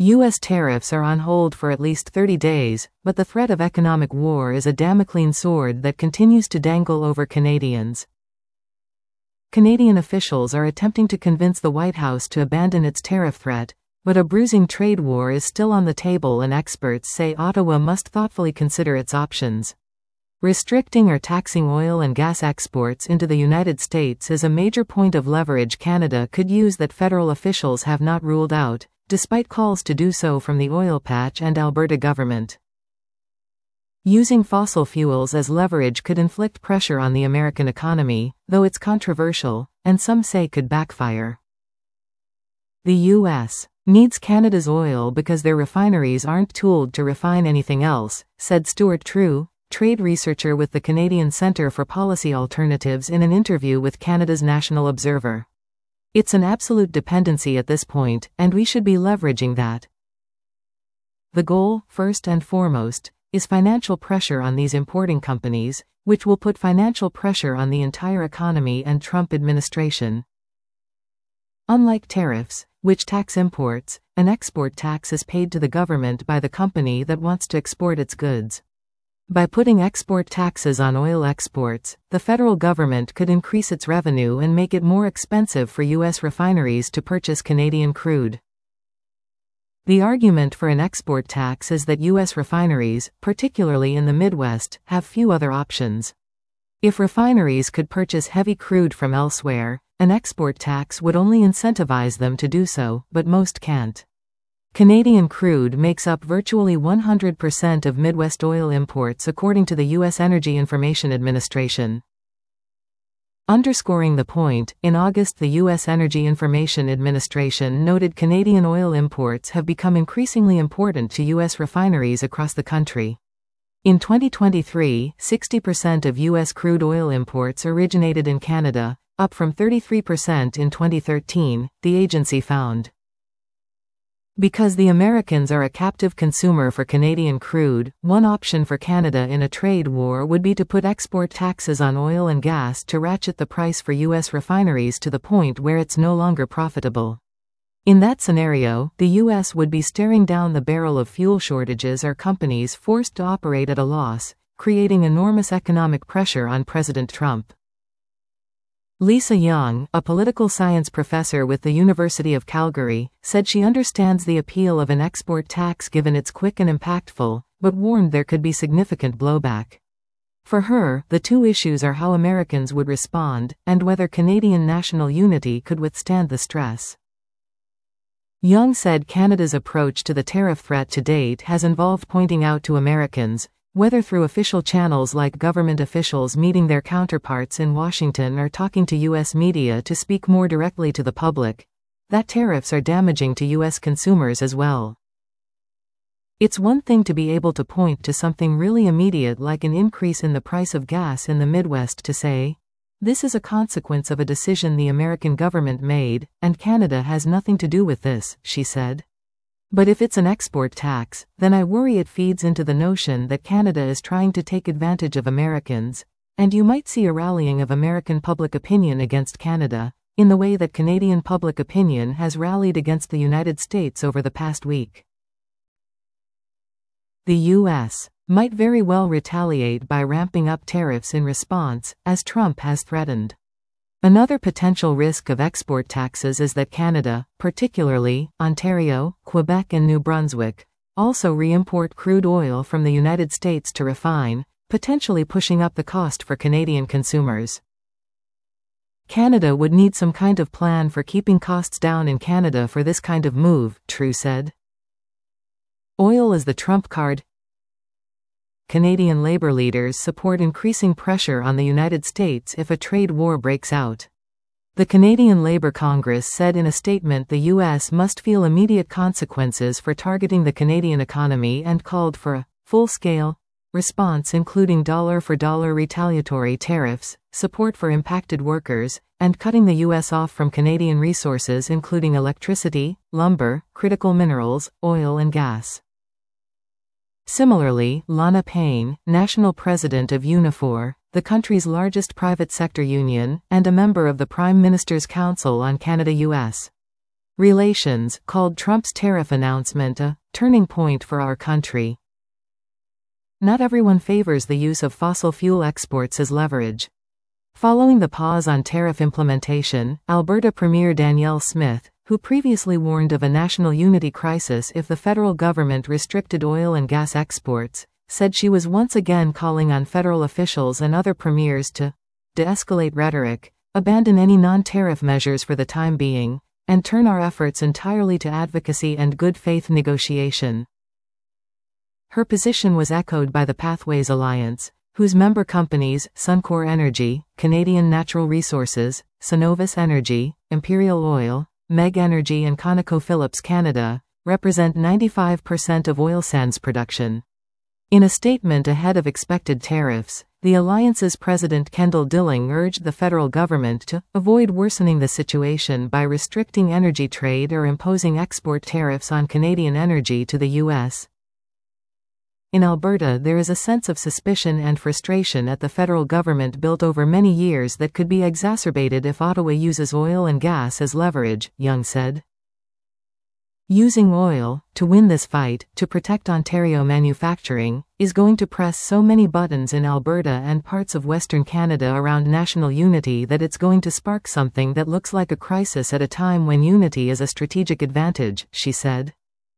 U.S. tariffs are on hold for at least 30 days, but the threat of economic war is a Damocles sword that continues to dangle over Canadians. Canadian officials are attempting to convince the White House to abandon its tariff threat, but a bruising trade war is still on the table, and experts say Ottawa must thoughtfully consider its options. Restricting or taxing oil and gas exports into the United States is a major point of leverage Canada could use that federal officials have not ruled out, despite calls to do so from the oil patch and Alberta government. Using fossil fuels as leverage could inflict pressure on the American economy, though it's controversial, and some say could backfire. The U.S. needs Canada's oil because their refineries aren't tooled to refine anything else, said Stuart True, trade researcher with the Canadian Centre for Policy Alternatives in an interview with Canada's National Observer. It's an absolute dependency at this point, and we should be leveraging that. The goal, first and foremost, is financial pressure on these importing companies, which will put financial pressure on the entire economy and Trump administration. Unlike tariffs, which tax imports, an export tax is paid to the government by the company that wants to export its goods. By putting export taxes on oil exports, the federal government could increase its revenue and make it more expensive for U.S. refineries to purchase Canadian crude. The argument for an export tax is that U.S. refineries, particularly in the Midwest, have few other options. If refineries could purchase heavy crude from elsewhere, an export tax would only incentivize them to do so, but most can't. Canadian crude makes up virtually 100% of Midwest oil imports according to the U.S. Energy Information Administration. Underscoring the point, in August the U.S. Energy Information Administration noted Canadian oil imports have become increasingly important to U.S. refineries across the country. In 2023, 60% of U.S. crude oil imports originated in Canada, up from 33% in 2013, the agency found. Because the Americans are a captive consumer for Canadian crude, one option for Canada in a trade war would be to put export taxes on oil and gas to ratchet the price for U.S. refineries to the point where it's no longer profitable. In that scenario, the U.S. would be staring down the barrel of fuel shortages or companies forced to operate at a loss, creating enormous economic pressure on President Trump. Lisa Young, a political science professor with the University of Calgary, said she understands the appeal of an export tax given it's quick and impactful, but warned there could be significant blowback. For her, the two issues are how Americans would respond, and whether Canadian national unity could withstand the stress. Young said Canada's approach to the tariff threat to date has involved pointing out to Americans, whether through official channels like government officials meeting their counterparts in Washington or talking to U.S. media to speak more directly to the public, that tariffs are damaging to U.S. consumers as well. It's one thing to be able to point to something really immediate like an increase in the price of gas in the Midwest to say, this is a consequence of a decision the American government made, and Canada has nothing to do with this, she said. But if it's an export tax, then I worry it feeds into the notion that Canada is trying to take advantage of Americans, and you might see a rallying of American public opinion against Canada, in the way that Canadian public opinion has rallied against the United States over the past week. The U.S. might very well retaliate by ramping up tariffs in response, as Trump has threatened. Another potential risk of export taxes is that Canada, particularly Ontario, Quebec and New Brunswick, also re-import crude oil from the United States to refine, potentially pushing up the cost for Canadian consumers. Canada would need some kind of plan for keeping costs down in Canada for this kind of move, True said. Oil is the trump card. Canadian labor leaders support increasing pressure on the United States if a trade war breaks out. The Canadian Labour Congress said in a statement the U.S. must feel immediate consequences for targeting the Canadian economy and called for a full-scale response including dollar-for-dollar retaliatory tariffs, support for impacted workers, and cutting the U.S. off from Canadian resources including electricity, lumber, critical minerals, oil and gas. Similarly, Lana Payne, national president of Unifor, the country's largest private sector union, and a member of the Prime Minister's Council on Canada-US Relations called Trump's tariff announcement a turning point for our country. Not everyone favors the use of fossil fuel exports as leverage. Following the pause on tariff implementation, Alberta Premier Danielle Smith, who previously warned of a national unity crisis if the federal government restricted oil and gas exports, said she was once again calling on federal officials and other premiers to de-escalate rhetoric, abandon any non-tariff measures for the time being, and turn our efforts entirely to advocacy and good faith negotiation. Her position was echoed by the Pathways Alliance, whose member companies, Suncor Energy, Canadian Natural Resources, Cenovus Energy, Imperial Oil, MEG Energy and ConocoPhillips Canada, represent 95% of oil sands production. In a statement ahead of expected tariffs, the alliance's president Kendall Dilling urged the federal government to avoid worsening the situation by restricting energy trade or imposing export tariffs on Canadian energy to the U.S. In Alberta, there is a sense of suspicion and frustration at the federal government built over many years that could be exacerbated if Ottawa uses oil and gas as leverage, Young said. Using oil to win this fight, to protect Ontario manufacturing, is going to press so many buttons in Alberta and parts of Western Canada around national unity that it's going to spark something that looks like a crisis at a time when unity is a strategic advantage, she said.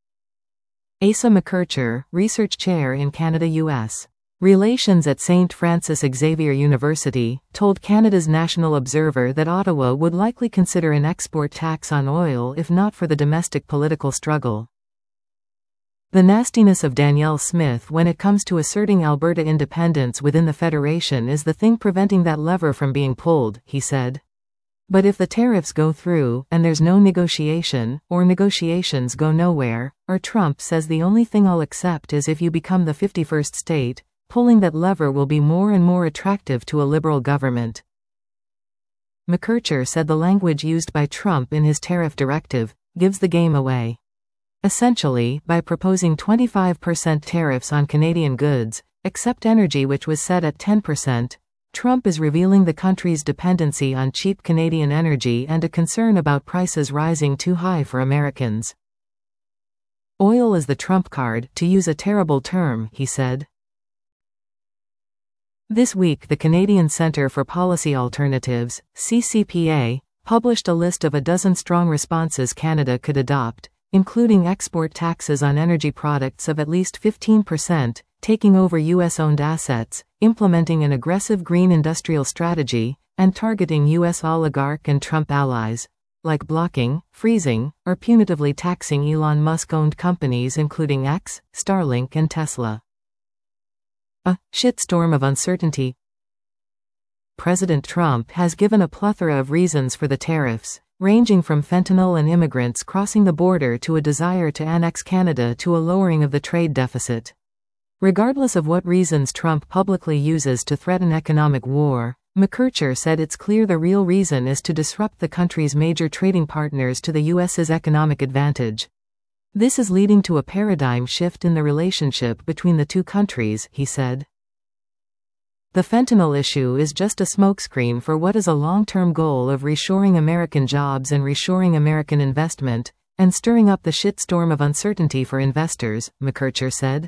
Asa McKercher, research chair in Canada-US Relations at St. Francis Xavier University, told Canada's National Observer that Ottawa would likely consider an export tax on oil if not for the domestic political struggle. The nastiness of Danielle Smith when it comes to asserting Alberta independence within the Federation is the thing preventing that lever from being pulled, he said. But if the tariffs go through, and there's no negotiation, or negotiations go nowhere, or Trump says the only thing I'll accept is if you become the 51st state, pulling that lever will be more and more attractive to a liberal government. McKercher said the language used by Trump in his tariff directive gives the game away. Essentially, by proposing 25% tariffs on Canadian goods, except energy which was set at 10%, Trump is revealing the country's dependency on cheap Canadian energy and a concern about prices rising too high for Americans. Oil is the trump card, to use a terrible term, he said. This week the Canadian Centre for Policy Alternatives, CCPA, published a list of a dozen strong responses Canada could adopt, including export taxes on energy products of at least 15%, taking over U.S.-owned assets, implementing an aggressive green industrial strategy, and targeting U.S. oligarch and Trump allies, like blocking, freezing, or punitively taxing Elon Musk-owned companies including X, Starlink and Tesla. A shitstorm of uncertainty. President Trump has given a plethora of reasons for the tariffs, ranging from fentanyl and immigrants crossing the border to a desire to annex Canada to a lowering of the trade deficit. Regardless of what reasons Trump publicly uses to threaten economic war, McKercher said it's clear the real reason is to disrupt the country's major trading partners to the U.S.'s economic advantage. This is leading to a paradigm shift in the relationship between the two countries, he said. The fentanyl issue is just a smokescreen for what is a long-term goal of reshoring American jobs and reshoring American investment, and stirring up the shitstorm of uncertainty for investors, McKercher said.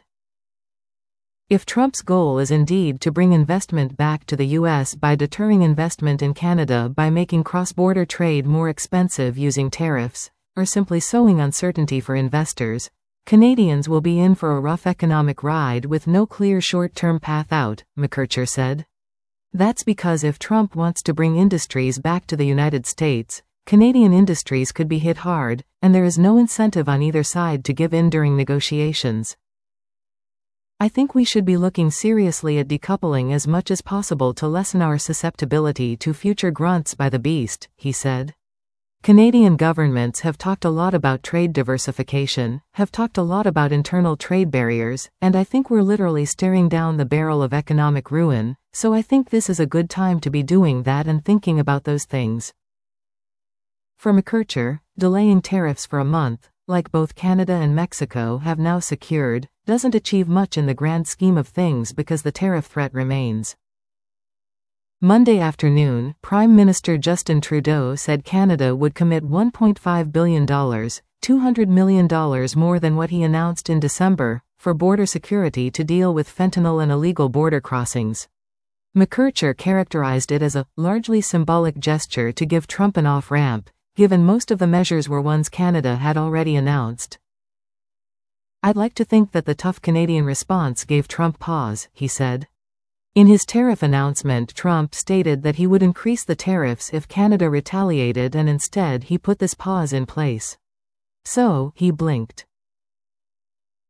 If Trump's goal is indeed to bring investment back to the U.S. by deterring investment in Canada by making cross-border trade more expensive using tariffs, or simply sowing uncertainty for investors, Canadians will be in for a rough economic ride with no clear short-term path out, McKercher said. That's because if Trump wants to bring industries back to the United States, Canadian industries could be hit hard, and there is no incentive on either side to give in during negotiations. I think we should be looking seriously at decoupling as much as possible to lessen our susceptibility to future grunts by the beast, he said. Canadian governments have talked a lot about trade diversification, have talked a lot about internal trade barriers, and I think we're literally staring down the barrel of economic ruin, so I think this is a good time to be doing that and thinking about those things. For McKercher, delaying tariffs for a month, like both Canada and Mexico have now secured, doesn't achieve much in the grand scheme of things because the tariff threat remains. Monday afternoon, Prime Minister Justin Trudeau said Canada would commit $1.5 billion, $200 million more than what he announced in December, for border security to deal with fentanyl and illegal border crossings. McKercher characterized it as a largely symbolic gesture to give Trump an off-ramp, given most of the measures were ones Canada had already announced. "I'd like to think that the tough Canadian response gave Trump pause," he said. In his tariff announcement, Trump stated that he would increase the tariffs if Canada retaliated, and instead he put this pause in place. So, he blinked.